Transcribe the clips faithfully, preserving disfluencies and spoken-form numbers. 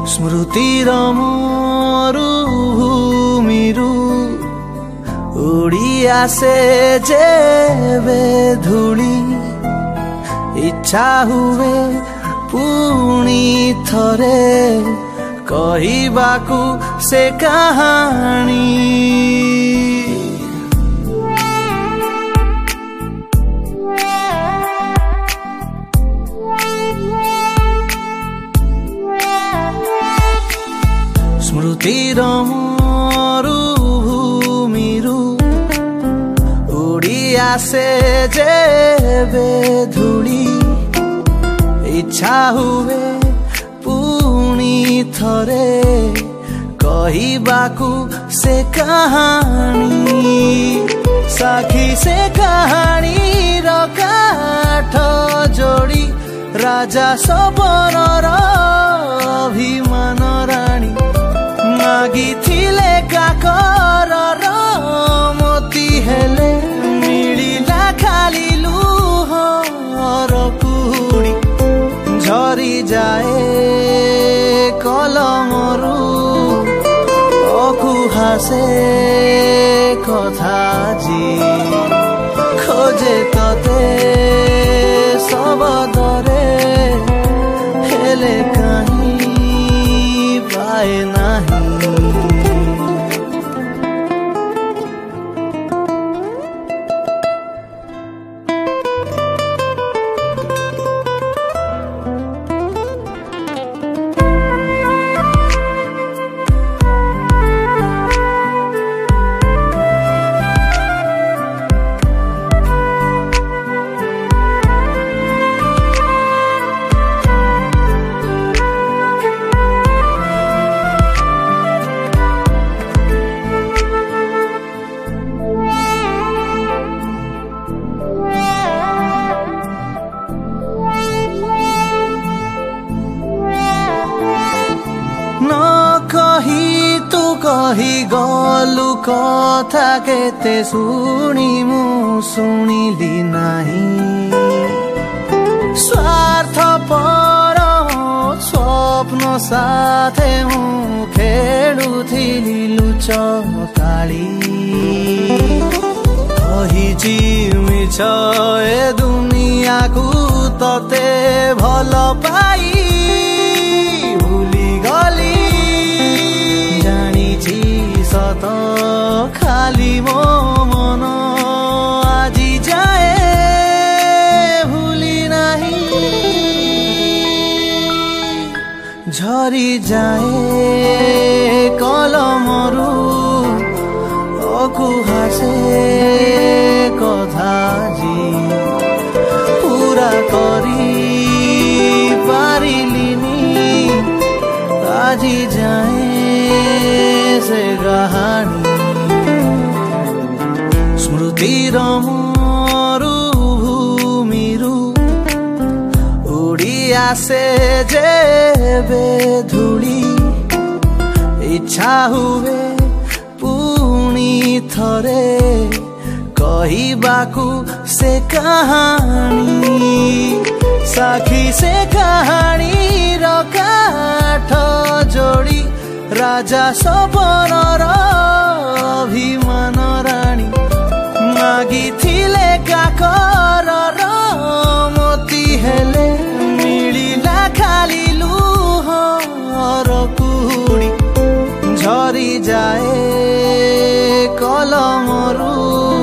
स्मृतिर मरुभूमिरु उड़ी आसे जेबे धूली इच्छा हुए पुणी थरे कहिबाकू से कहानी। स्मृतिर मरुभूमिरु उड़ी आसे जेबे धूली इच्छा हुए पुणी थरे कहिबाकू से कहानी। साखी से कहानी काठ जोड़ी राजा सबरर अभिमान राणी मागी थिले काकर मोती हेले मिलिला खाली लुहर कुड़ी झरी जाए कलमरु अकुहासे कथा जी खोजे तते सबदरे हेले कहीं पाए नहीं। कही गलु कथा केते शुणी मु शुणिली नहीं स्वार्थ पर स्वप्न साथे मु खेलुथिली लुचकाली कहिची मिछ ए दुनिया को तते भल पाई भूली गली सत खाली मो मन आजी जाए भूली नहीं झरी जाए कलमरु अकुहासे कथा जी पूरा करी पारिलिनी आजी जाए से कहानी। स्मृतिर मरुभूमिरु उड़ी आसे जेबे धूली इच्छा हुए पुणी थरे कहिबाकू से कहानी। साखी से कहानी काठ जोड़ी राजा सबरर अभिमान राणी मागी थिले काकर मोती हेले मिलिला खाली लुहर कुड़ी झरी जाए कलमरु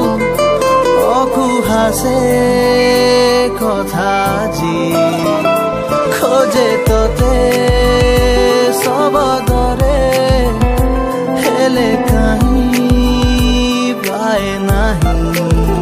अकुहासे कथा जी खोजे तते सबदरे हेले कहीं पाए नहीं।